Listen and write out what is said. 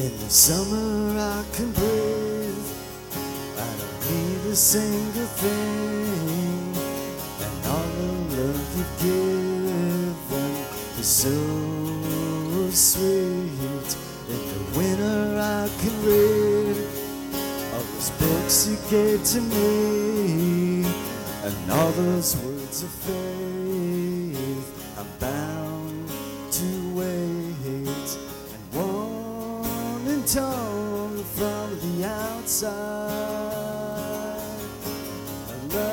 In the summer I can breathe, I don't need a single thing, and all the love you've given is so sweet. In the winter I can read all those books you gave to me, and all those words of faith